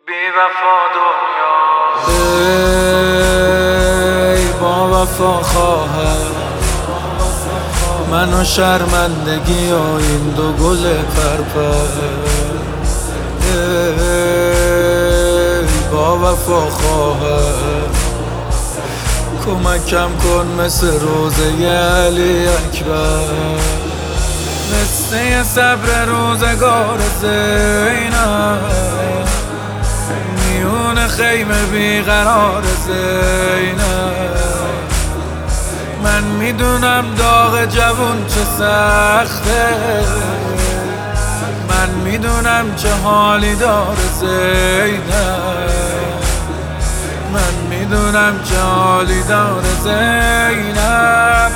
بی وفا دنیا ای با وفا خواهر من و شرمندگی و این دو گل پرپر. ای با وفا خواهر کمکم کن مثل روزه علی اکبر، مثل صبر روزگار زینب میون خیمه بیقرار زینب. من میدونم داغ جوون چه سخته، من میدونم چه حالی داره زینب، من میدونم چه حالی داره زینب.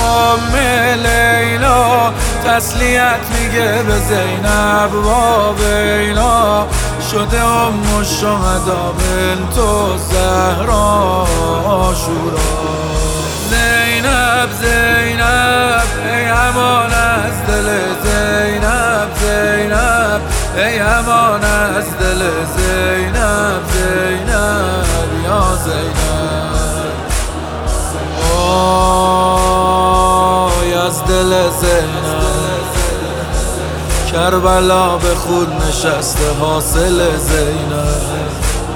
لیلا تسلیت میگه به زینب و بینا شده ام الشهدا بنت زهرا عاشورا. زینب زینب ای امان از دل زینب، زینب ای امان از دل زینب، زینب یا زینب. آی از دل زینب کربلا به خود نشسته حاصل زینب.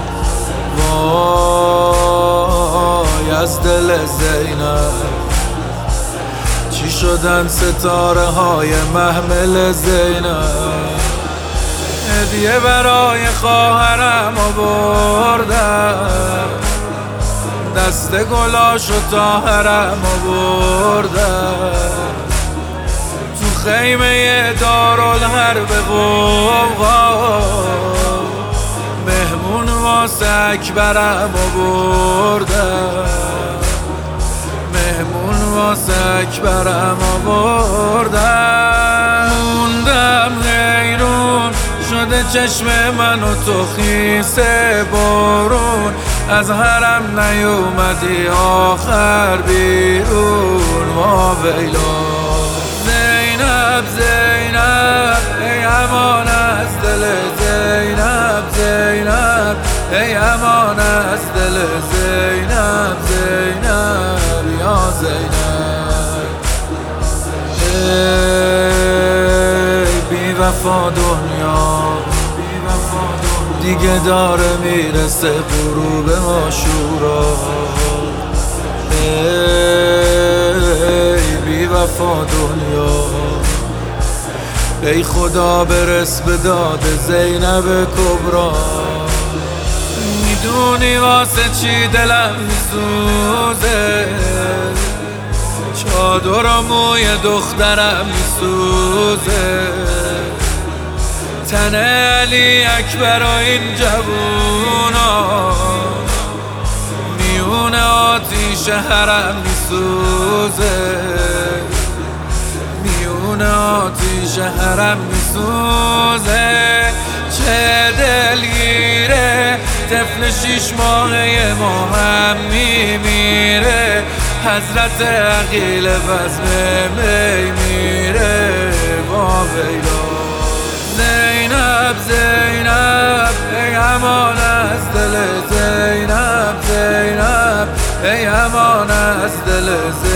وای از دل زینب چی شدن ستاره های محمل زینب. هدیه برای خواهرم آوردم، دست گلاش و طاهرم آوردم، تو خیمه دارالحرب قوقا مهمون واسه اکبرم آوردم، مهمون واسه اکبرم آوردم. موندم حیرون شده چشم من و تو خیسه بارون، از حرم نیومدی آخر بیرون ما ویلا. زینب زینب ای امان از دل زینب، زینب ای امان از دل زینب، زینب یا زینب. ای بی وفا دنیا دیگه داره میرسه غروب عاشورا. ای بی وفا دنیا ای خدا برس به داد زینب کبرا. میدونی واسه چی دلم میسوزه، چادر و موی دخترم میسوزه، تن علی اکبر و این جوونا میون آتیش حرم میسوزه، میون آتیش حرم میسوزه. چه دلگیره طفل 6 ماهه ما هم میمیره، حضرت عقیل بزم می میره با ویلا. زینب زینب ای امان از دل زینب، زینب ای امان از دل زینب.